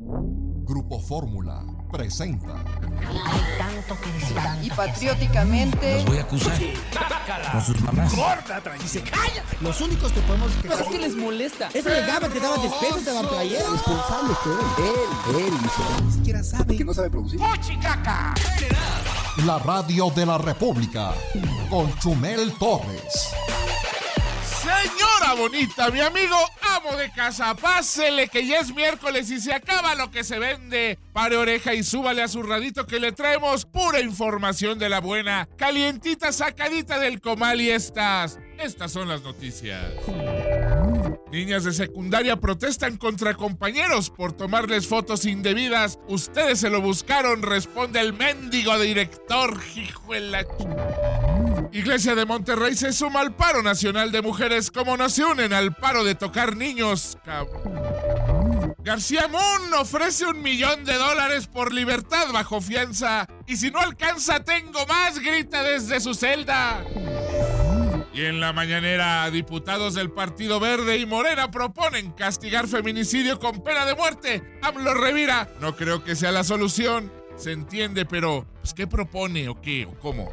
Grupo Fórmula presenta. Hay tanto que decir. Y patrióticamente. Los voy a acusar. Con sus mamás. ¡Córtata! Y se calla. Los únicos que podemos quejar. Es que les molesta. Ese legaba que daba despensas, daban playeras. Responsable fue él dice. Ni siquiera sabe. Porque no sabe producir. ¡Fuchicaca! La radio de la República con Chumel Torres. Señora bonita, mi amigo amo de casa, pásele que ya es miércoles y se acaba lo que se vende. Pare oreja y súbale a su radito que le traemos pura información de la buena, calientita, sacadita del comal y estas son las noticias. Niñas de secundaria protestan contra compañeros por tomarles fotos indebidas. Ustedes se lo buscaron, responde el mendigo director, hijo de la... Iglesia de Monterrey se suma al paro nacional de mujeres como no se unen al paro de tocar niños. García Moon ofrece $1 millón por libertad bajo fianza. Y si no alcanza, tengo más, grita desde su celda. Y en la mañanera, diputados del Partido Verde y Morena proponen castigar feminicidio con pena de muerte. AMLO revira. No creo que sea la solución. Se entiende, pero pues, ¿qué propone o qué o cómo?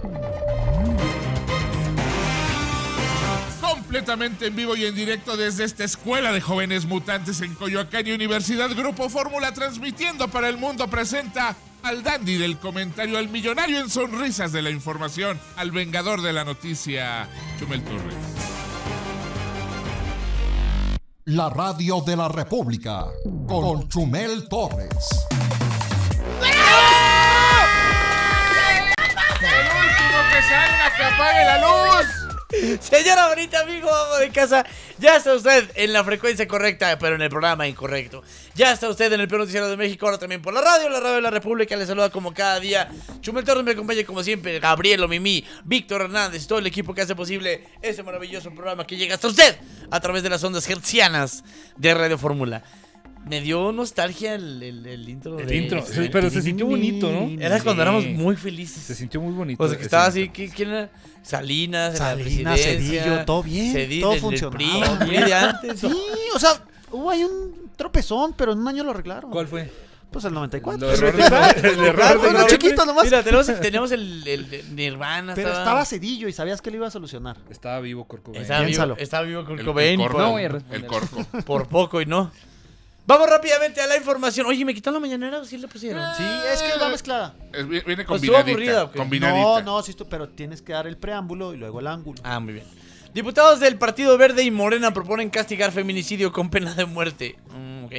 Completamente en vivo y en directo desde esta escuela de jóvenes mutantes en Coyoacán y Universidad Grupo Fórmula, transmitiendo para el mundo, presenta al dandy del comentario, al millonario en sonrisas de la información, al vengador de la noticia, Chumel Torres. La radio de la República con Chumel Torres. ¡El último que salga, que apague la luz! Señora bonita, amigo, amo de casa, ya está usted en la frecuencia correcta, pero en el programa incorrecto. Ya está usted en el peor noticiero de México, ahora también por la radio de la República. Le saluda como cada día Chumel Torres, me acompaña como siempre Gabriel Mimi, Víctor Hernández, todo el equipo que hace posible ese maravilloso programa que llega hasta usted a través de las ondas hertzianas de Radio Fórmula. Me dio nostalgia el intro. El intro, sí, pero se sintió bonito, ¿no? Era cuando éramos muy felices. Se sintió muy bonito. O sea, que estaba así, ¿quién era? Salinas, en la presidencia. Cedillo, todo bien, todo funcionaba. El PRI, de antes. Sí, o sea, hubo ahí un tropezón, pero en un año lo arreglaron. ¿Cuál fue? Pues el 94. El error Bueno, chiquito nomás. Mira, teníamos el Nirvana. Pero estaba Cedillo y sabías que lo iba a solucionar. Estaba vivo Kurt Cobain. Estaba vivo Kurt Cobain. No voy a responder. El corco. Por poco y no. Vamos rápidamente a la información. Oye, ¿me quitaron la mañanera o sí le pusieron? Sí, es que va mezclada. Viene Pues estuvo aburrida, combinadita. ¿o qué? Combinadita. No, sí, pero tienes que dar el preámbulo y luego el ángulo. Ah, muy bien. Diputados del Partido Verde y Morena proponen castigar feminicidio con pena de muerte. Ok.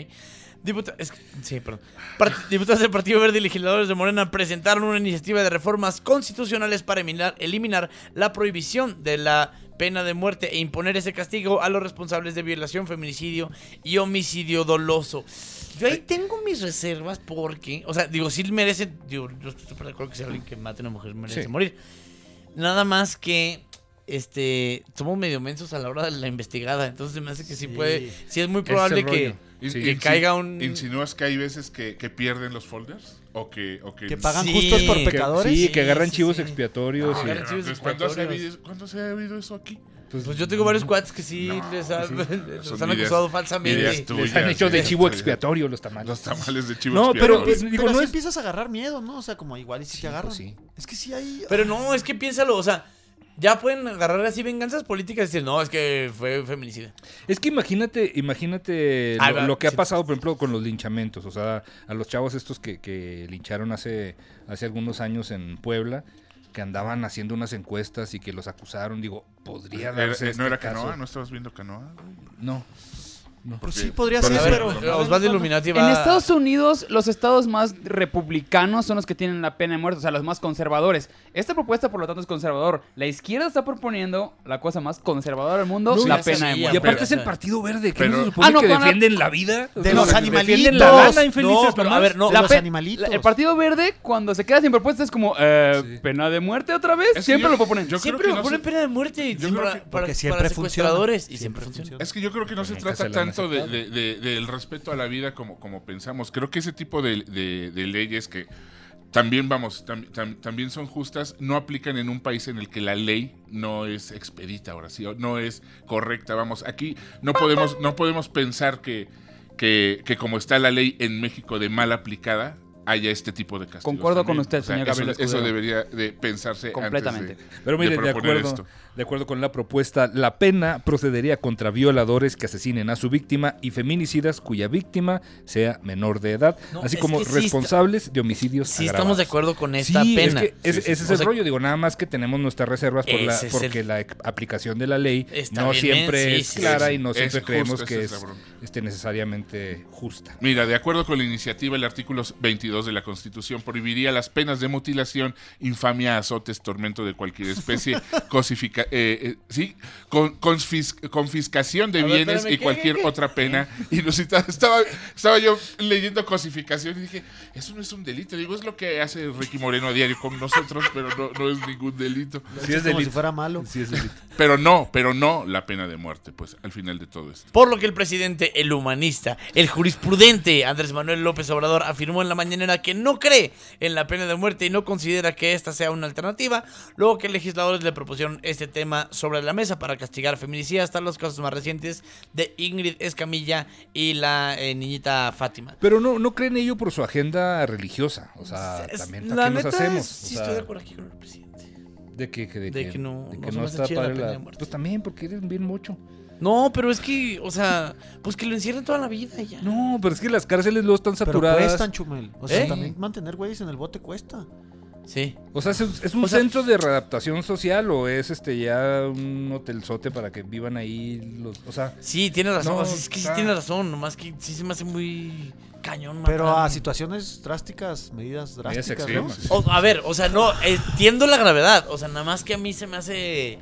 Diputados del Partido Verde y legisladores de Morena presentaron una iniciativa de reformas constitucionales para eliminar la prohibición de la pena de muerte e imponer ese castigo a los responsables de violación, feminicidio y homicidio doloso. Yo ahí tengo mis reservas porque, o sea, digo, sí merecen, yo estoy súper de acuerdo que si alguien que mate a una mujer merece morir. Nada más que somos medio mensos a la hora de la investigada, entonces me hace que sí puede, sí es muy probable que caiga un... ¿Insinúas que hay veces que pierden los folders? ¿O que pagan justos por pecadores? Que agarran chivos expiatorios. ¿Cuándo se ha habido eso aquí? Pues yo tengo varios cuates que les han acusado falsamente. Les han hecho de chivo expiatorio los tamales. Los tamales de chivo expiatorio. Pero no sí empiezas a agarrar miedo, ¿no? O sea, como igual y si te agarran. Sí. Es que sí hay... Pero no, es que piénsalo, o sea, ya pueden agarrar así venganzas políticas y decir, no, es que fue feminicida. Es que imagínate lo que ha pasado, por ejemplo, con los linchamientos. O sea, a los chavos estos que lincharon hace algunos años en Puebla, que andaban haciendo unas encuestas y que los acusaron. Digo, podría darse ¿No era caso. Canoa? ¿No estabas viendo Canoa? No. Pues sí, podría ser, pero... Osvaldo Illuminati va... En Estados Unidos, los estados más republicanos son los que tienen la pena de muerte, o sea, los más conservadores. Esta propuesta, por lo tanto, es conservador. La izquierda está proponiendo la cosa más conservadora del mundo, la pena de muerte. Y aparte es el Partido Verde, que no se supone que defienden la vida. De los animalitos. Defienden la lana, infelices. No, pero a ver, no. Los animalitos. El Partido Verde, cuando se queda sin propuesta, es como, pena de muerte otra vez. Siempre lo proponen. Siempre lo ponen pena de muerte para secuestradores y siempre funciona. Es que yo creo que no se trata tanto del respeto a la vida como pensamos. Creo que ese tipo de leyes que también también son justas, no aplican en un país en el que la ley no es expedita, ahora sí, no es correcta. Vamos, aquí no podemos pensar que que como está la ley en México de mal aplicada, haya este tipo de castigos. Concuerdo también. con usted, señor Gabriel Eso Escudero. debería de pensarse Completamente. antes Pero mire, de proponer esto. de acuerdo con la propuesta, la pena procedería contra violadores que asesinen a su víctima y feminicidas cuya víctima sea menor de edad, No, así es como que sí responsables de homicidios Sí, agravados. estamos de acuerdo con esta Sí, pena. ese es O el sea, rollo, digo, nada más que tenemos nuestras reservas Ese es porque la aplicación de la ley Está no bien, siempre sí, es sí, clara sí. y no Es siempre justa, creemos esa que es la es bronca. necesariamente justa. Mira, de acuerdo con la iniciativa, el artículo 22 de la Constitución prohibiría las penas de mutilación, infamia, azotes, tormento de cualquier especie, confiscación de A ver, bienes espérame, y ¿qué? cualquier otra pena inusitada. Estaba yo leyendo cosificación y dije, eso no es un delito. Digo, es lo que hace Ricky Moreno a diario con nosotros, pero no es ningún delito. Sí, es como si fuera malo. Sí, es delito. Pero no la pena de muerte, pues, al final de todo esto. Por lo que el presidente, el humanista, el jurisprudente Andrés Manuel López Obrador afirmó en la mañanera que no cree en la pena de muerte y no considera que esta sea una alternativa, luego que legisladores le propusieron este tema sobre la mesa para castigar feminicidas, hasta los casos más recientes de Ingrid Escamilla y la niñita Fátima. Pero no creen ello por su agenda religiosa, o sea, también La ¿para qué nos neta, hacemos? sí O sea, estoy de acuerdo aquí con el presidente. ¿De qué? De que no se me hace está chida la padre pena de muerte. Pues también, porque eres bien mucho. No, pero es que, o sea, pues que lo encierren toda la vida y ya. No, pero es que las cárceles luego están Pero saturadas. cuestan, Chumel. O sea, ¿Eh? también mantener güeyes en el bote cuesta. Sí. O sea, ¿es un O sea, centro de readaptación social o es ya un hotelzote para que vivan ahí los, o sea, Sí, tienes razón. No, o sea, es que sí está- tienes razón, nomás que sí se me hace muy cañón. Pero matar. a situaciones drásticas, medidas drásticas, ¿no? extremas. A ver, o sea, no, entiendo la gravedad. O sea, nada más que a mí se me hace.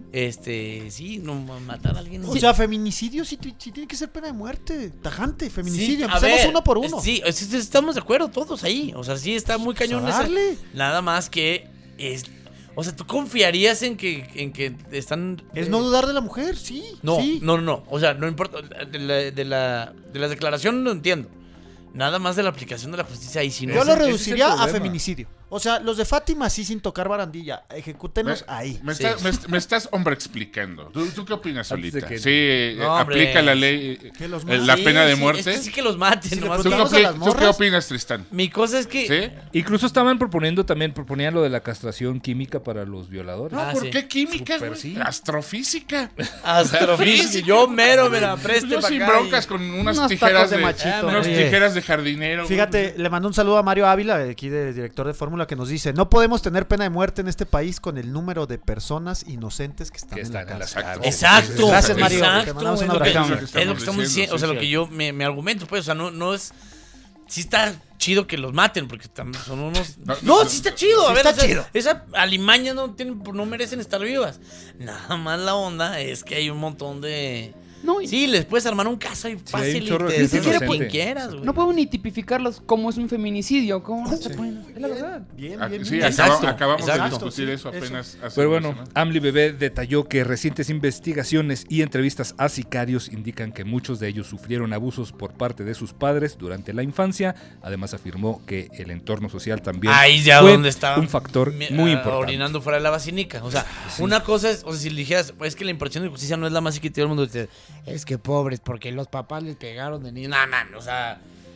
Sí, no matar a alguien. O sea, feminicidio sí tiene que ser pena de muerte. Tajante, feminicidio. Sí, a Empecemos ver, uno por uno. Sí, estamos de acuerdo todos ahí. O sea, sí está muy cañón Pues a esa- darle. Nada más que es. O sea, ¿tú confiarías en que están. Es no dudar de la mujer, sí. No, sí. no. O sea, no importa. De la declaración no entiendo. Nada más de la aplicación de la justicia ahí sí no. Yo lo ese es el reduciría a problema. feminicidio. O sea, los de Fátima sí sin tocar barandilla. Ejecútenos ahí. Sí. Me estás, hombre, explicando. ¿Tú qué opinas, Antes de Solita? que- Sí, No, hombre. aplica la ley, Que los la Sí, pena de sí, muerte. es que sí que los maten. Si le nomás ¿Tú qué, que- preguntamos a las ¿Tú qué morras? opinas, Tristán? Mi cosa es que. ¿Sí? incluso proponían lo de la castración química para los violadores. No, Ah, ¿por sí. qué química, Súper güey? sí. Astrofísica. Astrofísica. Yo mero me la preste Yo para sin acá. broncas con unas Unos tijeras tacos de de machito. unas Oye. tijeras de jardinero. Fíjate, le mando un saludo a Mario Ávila, aquí de director de Fórmula, que nos dice: no podemos tener pena de muerte en este país con el número de personas inocentes que están, Que están en las Exacto. cárceles. Exacto. Gracias, Mario. Exacto, Te mandamos un es lo que- abrazo. Es lo que estamos diciendo. O sea, lo que yo me argumento, pues. O sea, no es. Sí está chido que los maten, porque son unos. No, sí está chido. A Sí ver, está o sea, chido. esa alimaña no merecen estar vivas. Nada más la onda es que hay un montón de. No, y- Sí, les puedes armar un caso y hay fácil un y chorro de te gente deshaces de inocente. quien quieras, güey. no puedo ni tipificarlos como es un feminicidio. ¿Cómo no se pueden? Es la verdad. Bien, Ah, bien, sí, bien. Exacto, acabamos de exacto, discutir sí, eso apenas hace Pero una bueno, semana. Amli Bebé detalló que recientes investigaciones y entrevistas a sicarios indican que muchos de ellos sufrieron abusos por parte de sus padres durante la infancia. Además afirmó que el entorno social también Ahí ya fue donde estaba un factor muy importante. orinando fuera de la vacinica. O sea, una cosa es, o sea, si le dijeras, es que la impartición de justicia no es la más chiquita del mundo. Es que pobres, porque los papás les pegaron de niños. No, man, o sea,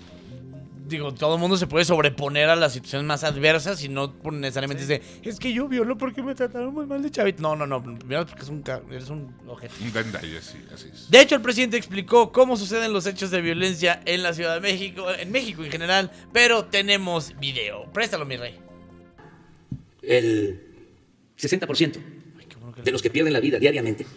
digo, todo el mundo se puede sobreponer a las situaciones más adversas y no por necesariamente es que yo violo porque me trataron muy mal de chavito. No, primero porque eres un ojete. Un gandaya, sí, así es. De hecho, el presidente explicó cómo suceden los hechos de violencia en la Ciudad de México, en México en general, pero tenemos video. Préstalo, mi rey. El 60% de los que pierden la vida diariamente,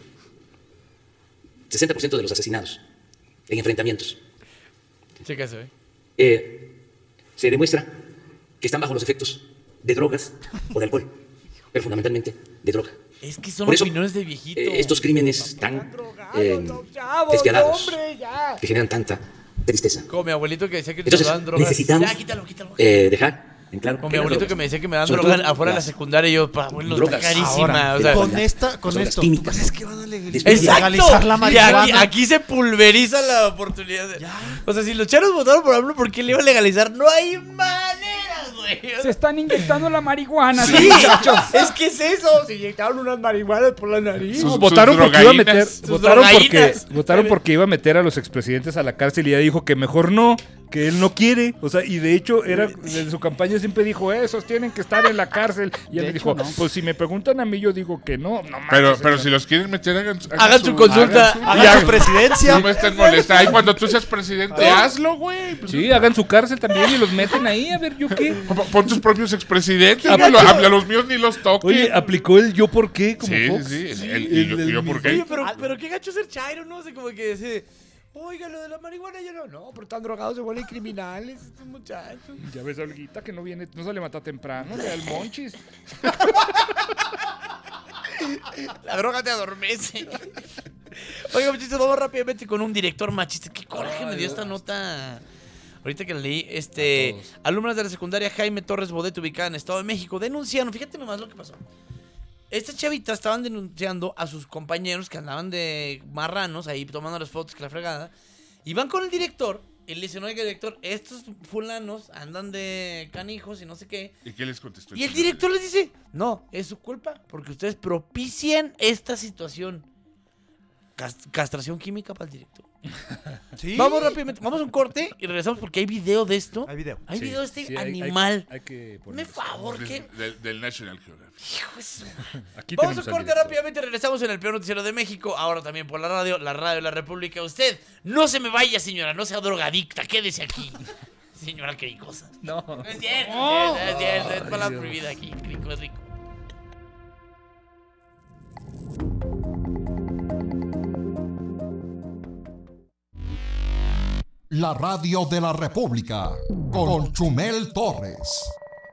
60% de los asesinados en enfrentamientos, Checa eso, se demuestra que están bajo los efectos de drogas o de alcohol, pero fundamentalmente de droga. Es que son Por eso, opiniones de viejito. estos crímenes tan despiadados, que generan tanta tristeza. Como mi abuelito que decía que Entonces, te dan drogas. necesitamos Ya, quítalo. dejar en claro Como que mi las abuelito drogas, que me decía que me dan sobre drogas todo afuera de la las secundaria y yo, abuelo, está drogas carísima. ahora, O sea, Con son las esto, químicas. pues es que van a Exacto. legalizar la Y marihuana. aquí se pulveriza la oportunidad. O sea, si los charos votaron por AMLO, ¿por qué le iba a legalizar? No hay manera, güey. güey. Se están inyectando la marihuana, Sí, muchachos. es que es eso. Se inyectaron unas marihuanas por la nariz. Votaron porque iba a meter. drogaínas. Votaron porque iba a meter a los expresidentes a la cárcel y ella dijo que mejor no, que él no quiere. O sea, y de hecho, en su campaña siempre dijo, esos tienen que estar en la cárcel. Y él le dijo, pues si me preguntan a mí, yo digo que no. No mames, Pero si los quieren meter, hagan su consulta. Hagan su presidencia. No me estén molestando. Ahí cuando tú seas presidente, hazlo, güey. Pues, sí, hagan su cárcel también y los meten ahí. A ver, ¿yo qué? pon tus propios expresidentes. A los míos ni los toques. Oye, aplicó el yo por qué como Sí, Fox. sí, el yo por qué. Oye, pero qué gacho ser chairo, ¿no? O sea, como que decir, oiga, lo de la marihuana ya no, pero están drogados, se vuelven criminales estos muchachos. Ya ves a Olguita que no se levanta temprano, le da el monchis. La droga te adormece. Oiga, muchachos, vamos rápidamente con un director machista. Qué coraje me dio esta nota. Ahorita que la leí, alumnas de la secundaria Jaime Torres Bodet, ubicada en Estado de México, denunciaron, fíjate nomás lo que pasó. Estas chavitas estaban denunciando a sus compañeros que andaban de marranos ahí tomando las fotos que la fregada. Y van con el director y le dicen, oiga, director, estos fulanos andan de canijos y no sé qué. ¿Y qué les contestó? Y el director les dice, no, es su culpa porque ustedes propician esta situación. Castración química para el director. ¿Sí? Vamos rápidamente, vamos a un corte y regresamos porque hay video de esto. Hay video. Hay video de este sí, animal. hay que Me favor, ¿qué? Del National Geographic. Hijo de su- Aquí Vamos a tenemos un al corte director. rápidamente, regresamos en el peor noticiero de México, ahora también por la radio de la República. Usted, no se me vaya, señora, no sea drogadicta, quédese aquí. Señora cricosa. No. No es cierto, es cierto, es palabra prohibida aquí, crico es rico. La radio de la República con Chumel Torres.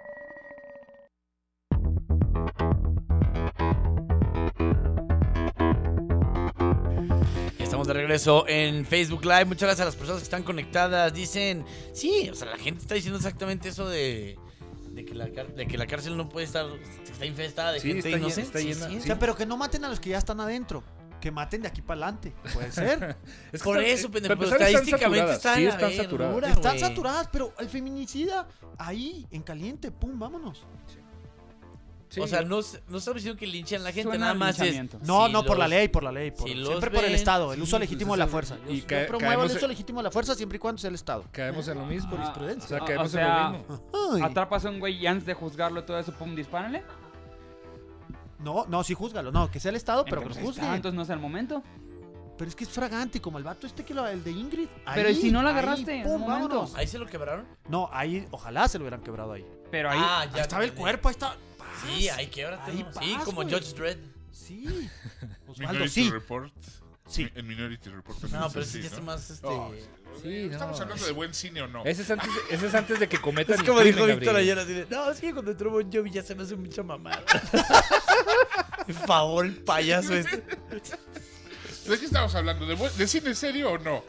Estamos de regreso en Facebook Live. Muchas gracias a las personas que están conectadas. Dicen, sí, o sea, la gente está diciendo exactamente eso de que la cárcel no puede estar, está infestada de Sí, gente está inocente. llena. Sí, O sea, pero que no maten a los que ya están adentro. Que maten de aquí para adelante. Puede ser. Es que Por están- eso, pendejo, para pero empezar, estadísticamente saturadas. está Sí, la están vergura, saturadas. Están güey. saturadas, pero el feminicida ahí, en caliente, pum, vámonos. Sí. O sea, no estamos diciendo que linchan a la gente, Suena nada a más es... linchamiento. No, si no, por la los- ley, por la ley. si los Siempre por el ven, Estado, el sí, uso legítimo de la fuerza. y Yo cae- promuevo el caemos uso en- legítimo de la fuerza siempre y cuando sea el Estado. Caemos en lo mismo. Ah, jurisprudencia. O sea, o caemos sea, en lo mismo. Ay. Atrapas a un güey y antes de juzgarlo todo eso, pum, dispárale. No, sí, júzgalo. No, que sea el Estado, pero que lo Entonces, juzgue. entonces no es el momento. Pero es que es fragante, como el vato el de Ingrid. Pero Ahí, ¿y si no la ahí, agarraste en pum, un momento? vámonos. ¿Ahí se lo quebraron? No, ahí, ojalá se lo hubieran quebrado ahí. Pero ahí. Ah, Ahí estaba el cuerpo, ahí está. Sí, ahí québrate. Ahí ¿no? Sí, paz, como güey. Judge Dredd. Sí. Osvaldo, Minority sí. Report. Sí. En Minority Report. No, pero sí, ese ya es ¿no? más, Oh, Sí, ¿Estamos no. hablando de buen cine o no? Ese es antes de que cometan Es el como crimen, dijo Víctor Gabriel. ayer, así de, no, es que cuando entró Bon Jovi ya se me hace mucha mamada. Por favor, el payaso este. ¿De qué estamos hablando? ¿De cine serio o no?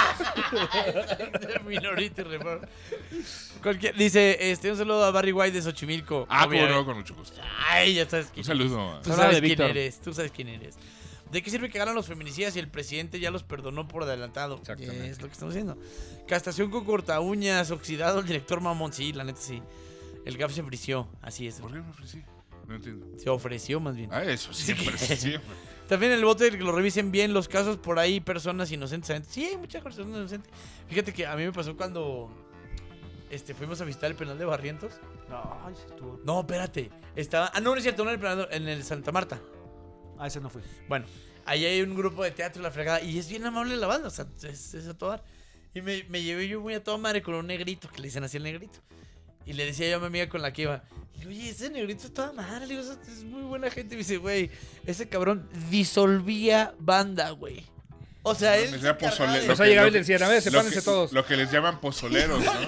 Minority Report. Dice, un saludo a Barry White de Xochimilco. Ah, como Obviamente. no, con mucho gusto. Ay, ya sabes quién Un saludo. Tú Habla sabes de quién Víctor. eres, tú sabes quién eres. ¿De qué sirve que ganan los feminicidas si el presidente ya los perdonó por adelantado? Exactamente. Es lo que estamos haciendo. Castración con corta uñas, oxidado, el director mamón. Sí, la neta sí. El GAF se ofreció, así es. ¿Por qué me ofrecí? No entiendo. Se ofreció más bien. Ah, eso siempre, siempre. También el voto de que lo revisen bien los casos por ahí, personas inocentes. Sí, hay muchas personas inocentes. Fíjate que a mí me pasó cuando fuimos a visitar el penal de Barrientos. No, ay, sí estuvo. No, espérate. Estaba. Ah, no, no es cierto, no en el penal, en el Santa Marta. Ah, ese no fui. Bueno, ahí hay un grupo de teatro, la fregada, y es bien amable la banda, o sea, es a todo dar. Y me llevé yo muy a toda madre con un negrito, que le dicen así el negrito. Y le decía yo a mi amiga con la que iba, y le digo, oye, ese negrito es toda madre, le digo, es muy buena gente. Y me dice, güey, ese cabrón disolvía banda, güey. O sea, él... Les da pozole- O lo sea, que- llegaba y lo- le decían, a ver, sepárense que- todos. Lo que les llaman pozoleros, ¿no?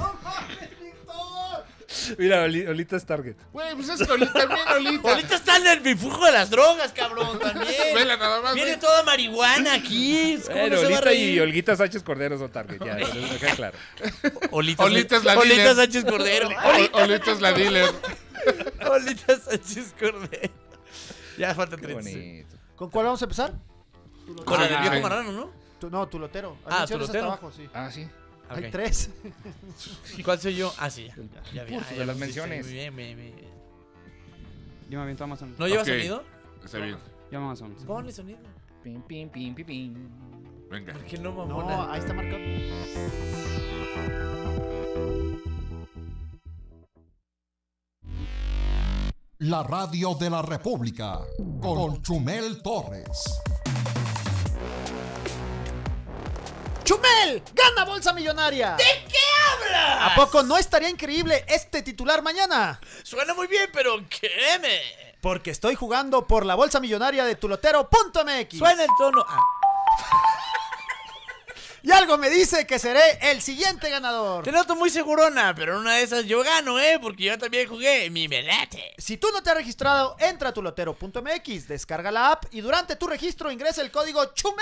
Mira, Olita es Target. Güey, pues es que también Olita. Ahorita está en el bifujo de las drogas, cabrón, también. Vela nada más. Viene güey. toda marihuana aquí. ¿Cómo Bueno, no se va a Olita reír? y Olguita Sánchez Cordero son Target, ya, les deja claro. Olita es la Olita dealer. Sánchez Cordero. Olita es la dealer. Olita Sánchez Cordero. Ya falta Qué 36. bonito. ¿Con cuál vamos a empezar? Con el Ah, viejo sí. marrano, ¿no? No, tu lotero. Ah, Menciones tu lotero. hasta abajo, sí. Ah, sí. Ok. Hay 3. ¿Cuál soy yo? Ah, sí, ya vi. Curso de las menciones. Muy bien. Yo me aviento a Amazon. ¿No lleva Ok. sonido? Está bien. Yo a Amazon. Ponle sonido. Pim, pim, pim, pim, pim. Venga. ¿Por qué no, No, mamona? ahí está marcado. La radio de la República con Chumel Torres. ¡Chumel! ¡Gana bolsa millonaria! ¿De qué hablas? ¿A poco no estaría increíble este titular mañana? Suena muy bien, pero créeme. Porque estoy jugando por la bolsa millonaria de tulotero.mx. Suena el tono. Y algo me dice que seré el siguiente ganador. Te noto muy segurona, pero en una de esas yo gano, porque yo también jugué mi melate. Si tú no te has registrado, entra a tulotero.mx, descarga la app y durante tu registro ingresa el código CHUMEL.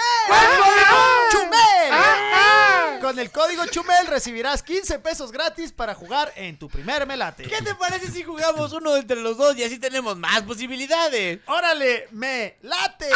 ¡Chumel! Con el código CHUMEL recibirás 15 pesos gratis para jugar en tu primer melate. ¿Qué te parece si jugamos uno entre los dos y así tenemos más posibilidades? ¡Órale! ¡Me late!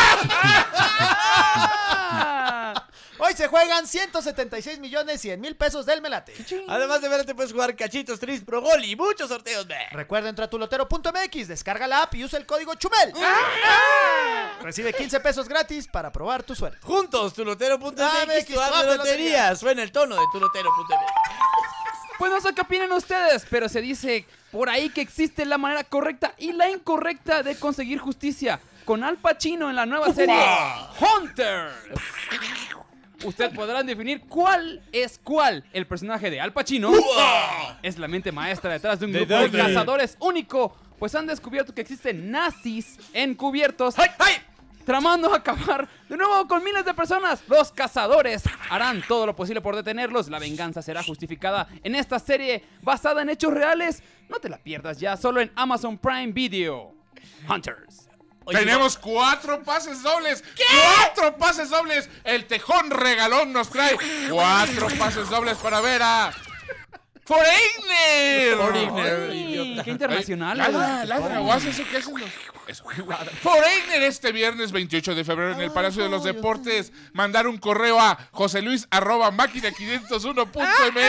Hoy se juegan 176.100.000 pesos del melate. Además de Melate puedes jugar cachitos, tris, pro gol y muchos sorteos. Recuerda, entra a tulotero.mx, descarga la app y usa el código CHUMEL. Recibe 15 pesos gratis para probar tu suerte. Juntos, tulotero.mx, tu app de lotería. lotería. Suena el tono de tulotero.mx. Pues no sé qué opinan ustedes, pero se dice por ahí que existe la manera correcta y la incorrecta de conseguir justicia. Con Al Pacino en la nueva serie Hunter. Ustedes podrán definir cuál es cuál. El personaje de Al Pacino es la mente maestra detrás de un grupo de cazadores único, pues han descubierto que existen nazis encubiertos tramando acabar de nuevo con miles de personas. Los cazadores harán todo lo posible por detenerlos. La venganza será justificada en esta serie basada en hechos reales. No te la pierdas ya, solo en Amazon Prime Video. Hunters. Oye, Tenemos 4 pases dobles. ¿Qué? 4 pases dobles. El Tejón Regalón nos trae 4 pases dobles para ver a Foreigner. Ay, qué internacional. Ladra, o hace eso que hacen los... Eso. Foreigner este viernes 28 de febrero en el Palacio de los Deportes. Mandar un correo a joseluis@máquina501.mx.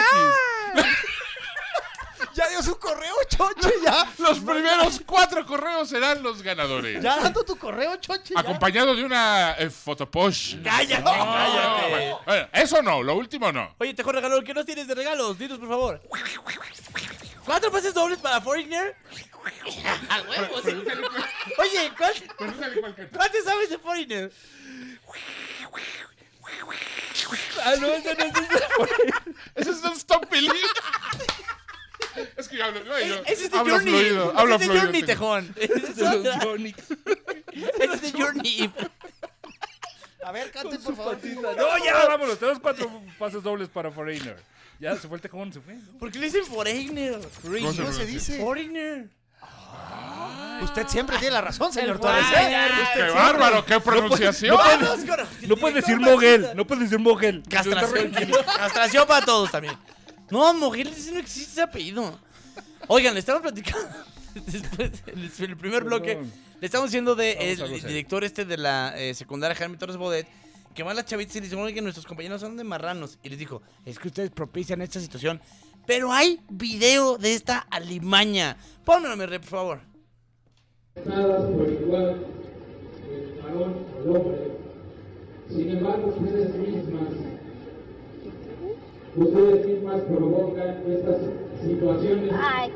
Ya dio su correo, Choche, ya. Los primeros 4 correos serán los ganadores. Ya dando tu correo, Choche, ya. Acompañado de una fotoposh. ¡Cállate! ¡Cállate! Bueno, eso no, lo último no. Oye, Tejón Regalón, ¿qué nos tienes de regalos? Dinos, por favor. 4 pases dobles para Foreigner. ¡A huevo, sí! Oye, ¿cuánto sabes de Foreigner? Ah, no, ese no es Ese es un stop believe. Es que yo hablo, Ese es de hablo Journey. fluido, hablo Ese es de fluido, Journey, tengo. Tejón. Ese es de Journey. A ver, cante, por favor. No, ya, vámonos. Tenemos 4 pases dobles para Foreigner. Ya se fue el Tejón, se fue. ¿Por qué le dicen Foreigner? ¿Cómo se dice? Foreigner. Usted siempre tiene la razón, señor Torres. ¡Qué bárbaro! ¡Qué pronunciación! No puedes decir Moguel. No puedes decir Moguel. Castración. Castración para todos también. No, Moguel, ese no existe ese apellido. Oigan, le estamos platicando. Después, en el primer bloque, le estamos diciendo el director de la secundaria, Jaime Torres Bodet, que van las chavitas y le dicen, que nuestros compañeros son de marranos. Y les dijo, es que ustedes propician esta situación. Pero hay video de esta alimaña. Pónmelo, mi rey, por favor. Por igual, el varón al hombre. Sin embargo, ustedes mismas provocan estas situaciones.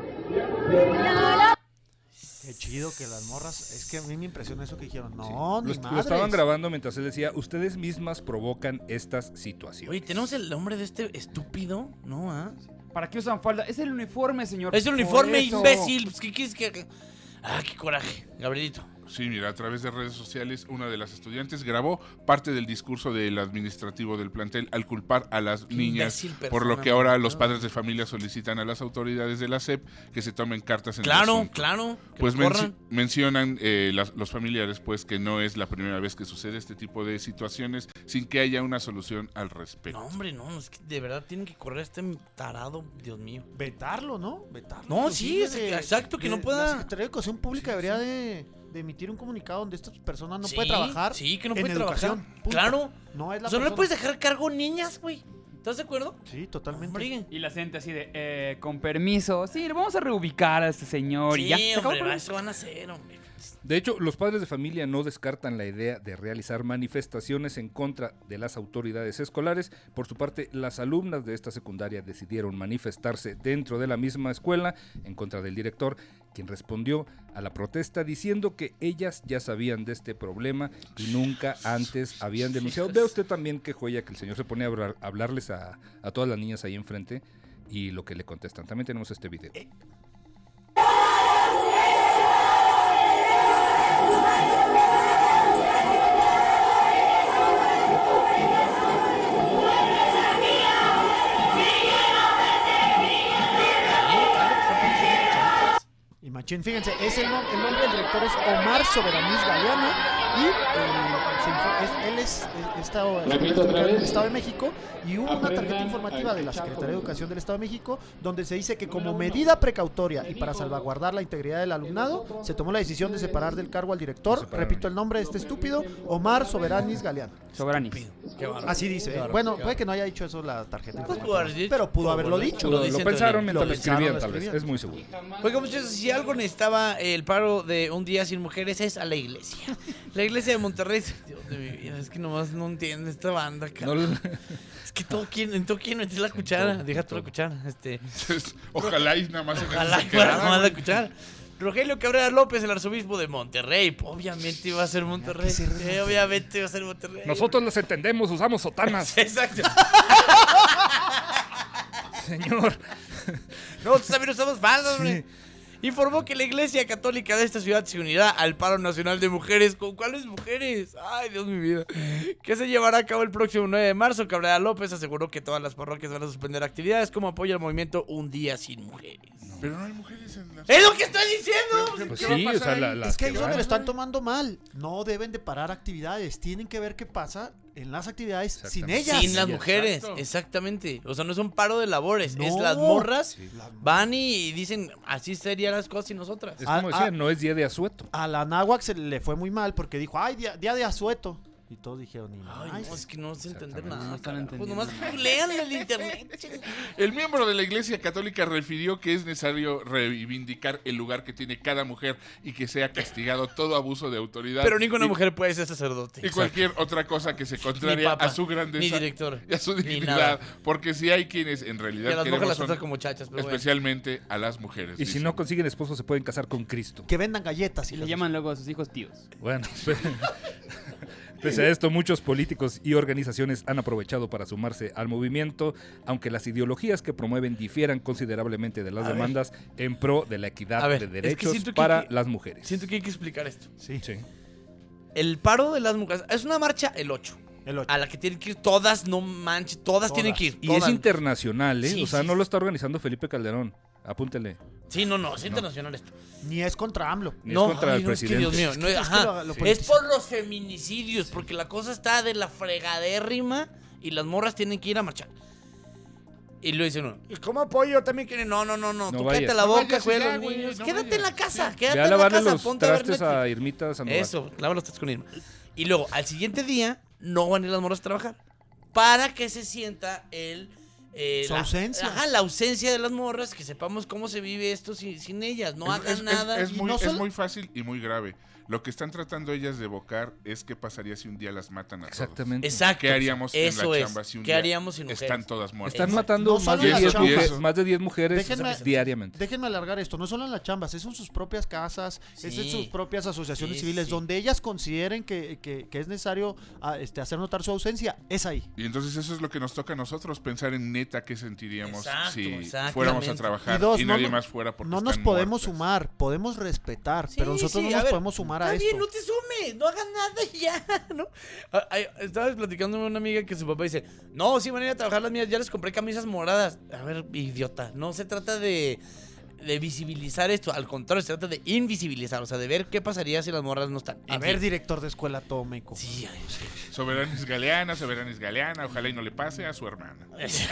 Qué chido que las morras. Es que a mí me impresiona eso que dijeron. No, sí. ni Lo madres. estaban grabando mientras él decía, ustedes mismas provocan estas situaciones. Oye, ¿tenemos el nombre de este estúpido? ¿No, ¿Para qué usan falda? Es el uniforme, señor. Es el uniforme, imbécil. Pues, ¿qué quieres que...? Qué coraje, Gabrielito. Sí, mira, a través de redes sociales, una de las estudiantes grabó parte del discurso del administrativo del plantel al culpar a las niñas, por lo que ahora los padres de familia solicitan a las autoridades de la SEP que se tomen cartas en el asunto. Claro. Pues mencionan los familiares pues que no es la primera vez que sucede este tipo de situaciones sin que haya una solución al respecto. No, hombre, no, es que de verdad tienen que correr a este tarado, Dios mío. Vetarlo, ¿no? Vetarlo. No, sí, exacto, que no pueda... La Secretaría de Educación Pública debería de emitir un comunicado donde estas personas no Sí, pueden trabajar. Sí, que no en pueden trabajar. educación. Punto. Claro. No es la O sea, no le persona. puedes dejar cargo niñas, güey. ¿Estás de acuerdo? Sí, totalmente. Hombre. Y la gente así de, con permiso, sí, lo vamos a reubicar a este señor y ya. Sí, ¿Se acabó el hombre, problema? eso van a hacer, hombre. De hecho, los padres de familia no descartan la idea de realizar manifestaciones en contra de las autoridades escolares. Por su parte, las alumnas de esta secundaria decidieron manifestarse dentro de la misma escuela en contra del director, quien respondió a la protesta diciendo que ellas ya sabían de este problema y nunca antes habían denunciado. Vea usted también qué joya que el señor se pone a hablarles a todas las niñas ahí enfrente y lo que le contestan. También tenemos este video. Y machín, fíjense, es el nombre del director es Omar Soberanís Galeana y él es del Estado de México, y hubo una tarjeta informativa de la Secretaría de Educación del Estado de México donde se dice que como medida precautoria y para salvaguardar la integridad del alumnado se tomó la decisión de separar del cargo al director, repito el nombre de este estúpido, Omar Soberanís Galeana. Soberanís. Así dice. Bueno, puede que no haya dicho eso la tarjeta informativa, Pues, pero pudo haberlo dicho. Lo pensaron mientras lo escribían, lo tal vez. escribían. Es muy seguro. Oiga, muchachos, si algo necesitaba el paro de un día sin mujeres es a la iglesia. La iglesia de Monterrey. Dios de mi vida, es que nomás no entiende esta banda, cabrón. Es que en todo quieren meter la cuchara. Déjate la cuchara. Ojalá y nada más. Ojalá fuera nada más la cuchara. Rogelio Cabrera López, el arzobispo de Monterrey. Obviamente iba a ser Monterrey. Obviamente iba a ser Monterrey. Nosotros los entendemos, usamos sotanas. Exacto. Señor. Nosotros también usamos faldas, hombre. Informó que la Iglesia Católica de esta ciudad se unirá al paro nacional de mujeres. ¿Con cuáles mujeres? Ay, Dios mi vida. Que se llevará a cabo el próximo 9 de marzo. Cabrera López aseguró que todas las parroquias van a suspender actividades como apoyo al movimiento Un Día Sin Mujeres. Pero no hay mujeres en las... ¡Es lo que estoy diciendo! Pues sí, o sea, es que ahí es donde lo están tomando mal. No deben de parar actividades. Tienen que ver qué pasa en las actividades sin ellas. Sin las mujeres, exacto. Exactamente. O sea, no es un paro de labores. No. Es las morras van y dicen, así serían las cosas sin nosotras. Es como decían, no es día de asueto. A la náhuac se le fue muy mal porque dijo, ay, día de asueto. Y todos dijeron, ay, no, es que no sé entender nada. No están entendiendo. Pues nomás lean el internet. El miembro de la Iglesia Católica refirió que es necesario reivindicar el lugar que tiene cada mujer y que sea castigado todo abuso de autoridad. Pero ninguna mujer puede ser sacerdote. Y cualquier otra cosa que se contraria a su grandeza. Ni director. Y a su dignidad. Porque si hay quienes en realidad que a las mujeres las son tratan como chachas. Pero especialmente a las mujeres. Y si no consiguen esposo se pueden casar con Cristo. Que vendan galletas. Y le llaman luego a sus hijos tíos. Bueno, pese a esto, muchos políticos y organizaciones han aprovechado para sumarse al movimiento, aunque las ideologías que promueven difieran considerablemente de las demandas en pro de la equidad de derechos para las mujeres. Siento que hay que explicar esto. Sí. El paro de las mujeres es una marcha el 8. A la que tienen que ir todas, no manches, todas tienen que ir. Y es internacional, ¿eh? Sí, o sea, no lo está organizando Felipe Calderón. Apúntele. Sí, no, es internacional esto. Ni es contra AMLO. Ni es contra el presidente. Es que, Dios mío, es por los feminicidios, porque la cosa está de la fregadérrima y las morras tienen que ir a marchar. Y lo dicen uno, ¿y cómo apoyo? También quieren, no, tú cállate la boca, cuida a los niños, quédate en la casa, quédate en la casa, ponte a ver Netflix. A Irmita Sandoval. Eso, lava los trastes con Irma. Y luego, al siguiente día, no van a ir las morras a trabajar, para que se sienta su ausencia. La ausencia de las morras, que sepamos cómo se vive esto sin ellas, no hagan nada. Es muy fácil y muy grave. Lo que están tratando ellas de evocar es qué pasaría si un día las matan a Exactamente. todos. Exacto. ¿Qué haríamos en la chamba si un día haríamos sin están todas muertas? Están matando más de 10 mujeres diariamente. Déjenme alargar esto. No solo en las chambas, es en sus propias casas, es en sus propias asociaciones civiles, donde ellas consideren que es necesario hacer notar su ausencia. Es ahí. Y entonces eso es lo que nos toca a nosotros, pensar en neta qué sentiríamos si fuéramos a trabajar y nadie más fuera porque no nos podemos sumar, podemos respetar, pero nosotros no nos podemos sumar a esto. Está bien, no te sumes, no hagas nada ya, ¿no? Estaba platicando con una amiga que su papá dice, no, sí van a ir a trabajar las mías, ya les compré camisas moradas. A ver, idiota, no se trata de de visibilizar esto. Al contrario, se trata de invisibilizar. O sea, de ver qué pasaría si las morras no están. A ver, director de escuela Tómico. Sí, Soberanis Galeana, ojalá y no le pase a su hermana.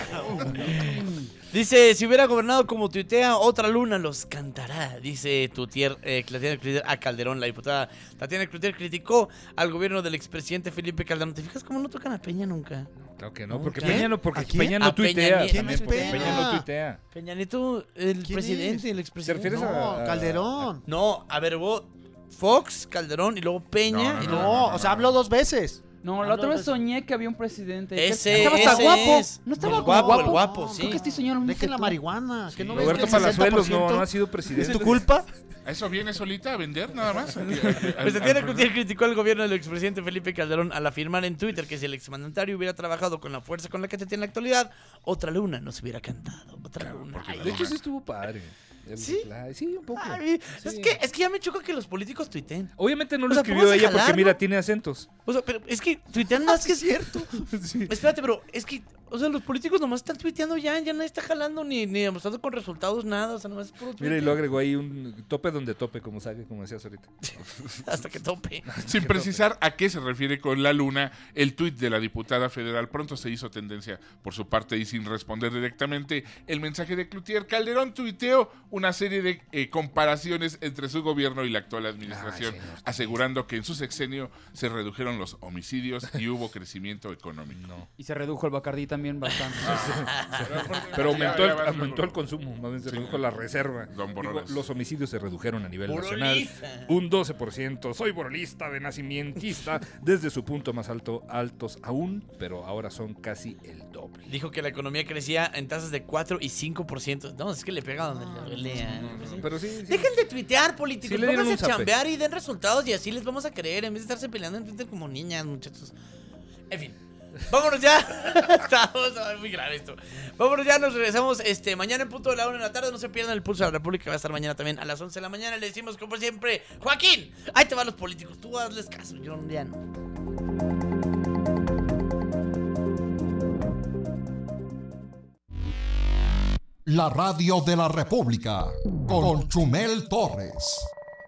Dice, si hubiera gobernado como tuitea, otra luna los cantará. Dice Tatiana Cloutier a Calderón. La diputada Tatiana Cloutier criticó al gobierno del expresidente Felipe Calderón. ¿Te fijas cómo no tocan a Peña nunca? Claro que no, porque ¿Qué? Peña no tuitea. ¿Quién es Peña no Peña? tuitea. Peña Nieto, el ¿Quién presidente, es? el expresidente. ¿Te refieres No, Calderón. No, a ver, vos, Fox, Calderón y luego Peña. No, o sea, habló 2 veces. No, la otra vez soñé que había un presidente. Ese estaba hasta guapo. es. No estaba El como guapo, guapo. el guapo, sí. Creo que estoy soñando lo mismo Dejen que la tú. marihuana. Que no ves Roberto que el Palazuelos 60% no ha sido presidente. ¿Es tu culpa? ¿A eso viene solita a vender nada más? Pues Tatiana Cloutier criticó al gobierno del expresidente Felipe Calderón al afirmar en Twitter que si el exmandatario hubiera trabajado con la fuerza con la que se tiene en la actualidad, otra luna nos hubiera cantado. Otra luna. De hecho, sí estuvo padre. ¿Sí? Sí, un poco. Ay, Sí. es que ya me choca que los políticos tuiteen. Obviamente no lo O sea, escribió vamos a ella porque, jalarlo. mira, tiene acentos. O sea, pero es que tuitean más que es cierto. Espérate, pero es que, o sea, los políticos nomás están tuiteando ya nadie está jalando ni demostrando con resultados nada, o sea, nomás es puro Mira, y tuiteo. lo agregó ahí un tope donde tope, como decías ahorita. Hasta que tope. Sin precisar a qué se refiere con la luna, el tuit de la diputada federal pronto se hizo tendencia por su parte y sin responder directamente el mensaje de Cloutier, Calderón tuiteó una serie de comparaciones entre su gobierno y la actual administración, asegurando que en su sexenio se redujeron los homicidios y hubo crecimiento económico. Y se redujo el Bacardí también bastante. Pero aumentó Ya, el consumo, más bien se redujo la reserva. Don Digo, Borolas. los homicidios se redujeron a nivel Borolista. nacional. Un 12%. Soy borolista de nacimientista. Desde su punto más altos aún, pero ahora son casi el doble. Dijo que la economía crecía en tasas de 4 y 5%. No, es que le pega donde le duele. Pero sí. Dejen de tuitear, políticos. Sí le dieron Pónganse un a zape. chambear y den resultados y así les vamos a creer en vez de estarse peleando en Twitter como niñas, muchachos. En fin. Vámonos ya. Estamos muy grave esto. Vámonos ya, nos regresamos mañana en punto de la 1 de la tarde. No se pierdan el Pulso de la República. Va a estar mañana también a las 11 de la mañana. Le decimos como siempre, Joaquín, ahí te van los políticos. Tú hazles caso, yo ya no. La radio de la República con Chumel Torres.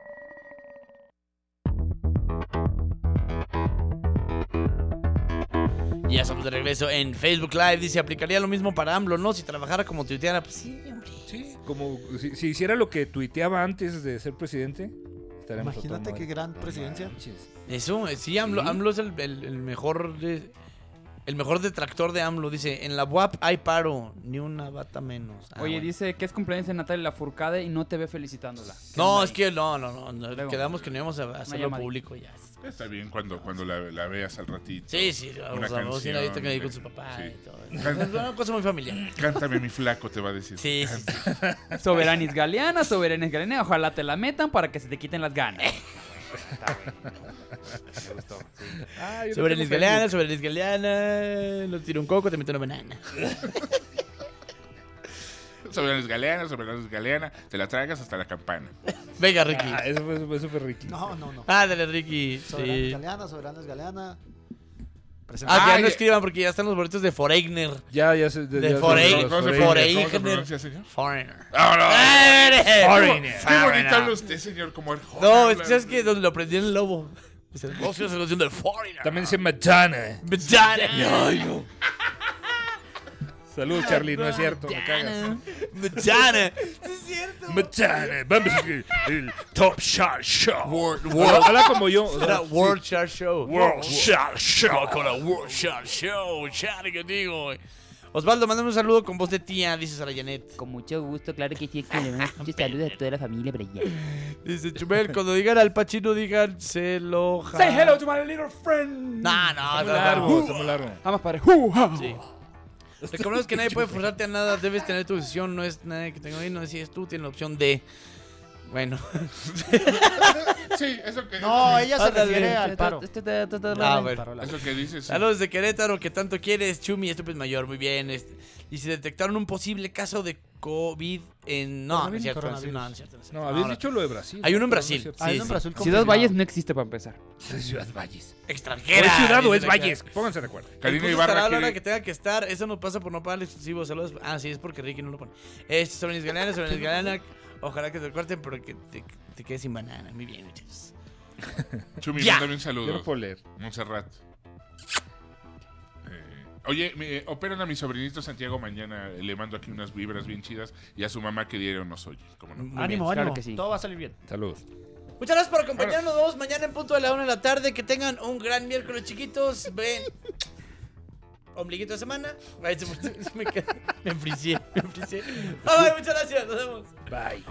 Y ya estamos de regreso en Facebook Live. Dice, aplicaría lo mismo para AMLO, ¿no? Si trabajara como tuiteara. Pues sí, hombre. Sí, como si hiciera lo que tuiteaba antes de ser presidente. estaríamos a toda Imagínate madre. qué gran presidencia. Eso, sí, AMLO es el mejor el mejor detractor de AMLO. Dice, en la UAP hay paro, ni una bata menos. Oye, bueno. dice que es cumpleaños de Natalia Lafourcade y no te ve felicitándola. No, es que no. Quedamos que no íbamos a hacerlo llamadita. público ya. Está bien cuando la veas al ratito. Sí, Una vamos a ir ahorita que ahí con su papá y todo. Es una cosa muy familiar. Cántame mi flaco, te va a decir. Sí. Soberanis Galeana, ojalá te la metan para que se te quiten las ganas. Está bien. Me gustó. Sí. Soberanis Galeana, no tiro un coco, te meto una banana. Soberanis Galeana, te la tragas hasta la campana. Venga, Ricky. Eso fue Ricky. No. Dale, Ricky. Soberanis Galeana. Que ya no escriban porque ya están los boletos de Foreigner. Ya De Foreigner. Foreigner. Foreigner. Qué bonito habla usted, señor, como Arjona. No, es que sabes que donde lo aprendí en el lobo. Es el negocio de selección del Foreigner. También dice Madonna. Madonna. Saludos, Charlie, no es cierto, me cagas. Madonna. Es cierto. Madonna, vamos a ver el Top Shot Show. Habla como yo. Era World Shot Show. World Shot Show. Con la World Shot Show. Charlie, que digo. Osvaldo, mándame un saludo con voz de tía, dice Sara Janet. Con mucho gusto, claro que sí. Muchos saludos a toda la familia por allá. Dice Chumel, cuando digan al Pacino, digan se lo ja. Say hello to my little friend. Está muy largo. Vamos para Sí. Recordemos que nadie puede forzarte a nada, debes tener tu decisión, no es nadie que tenga ahí, no decides tú, tienes la opción de... Bueno. Sí, eso que... No, ella se Ándale. refiere al paro. Bueno. Eso que dices... Saludos de Querétaro, que tanto quieres, Chumi, estúpido mayor, muy bien. Y se detectaron un posible caso de COVID en... No, no es cierto. No, es cierto. No, habías dicho lo de Brasil. Hay uno en pero Brasil. no es cierto. Hay uno en Brasil Ciudad Valles no existe para empezar. Ciudad Valles. Extranjera. ¿O es ciudad o es dice Valles? Pónganse de acuerdo. Karina Incluso Ibarra estará a la hora quiere... que tenga que estar. Eso no pasa por no pagar el exclusivo. Saludos. Ah, sí, es porque Ricky no lo pone. Soberanis Galeana. Ojalá que te corten, pero que te quedes sin banana. Muy bien, muchachos. Chumi, Ya. mándame un saludo. Quiero poler. Montserrat. Oye, me operan a mi sobrinito Santiago mañana. Le mando aquí unas vibras bien chidas. Y a su mamá que diario nos oye. ¿Cómo no? Ánimo, claro ánimo. que sí. Todo va a salir bien. Saludos. Muchas gracias por acompañarnos. Nos vemos mañana en punto de la 1 de la tarde. Que tengan un gran miércoles, chiquitos. Ven. Ombliguito de semana. Ay, me enfricié. Bye, muchas gracias. Nos vemos. Bye.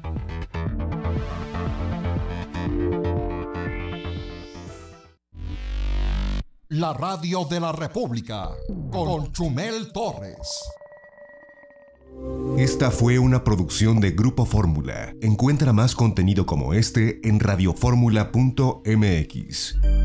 La radio de la República con Chumel Torres. Esta fue una producción de Grupo Fórmula. Encuentra más contenido como este en radioformula.mx.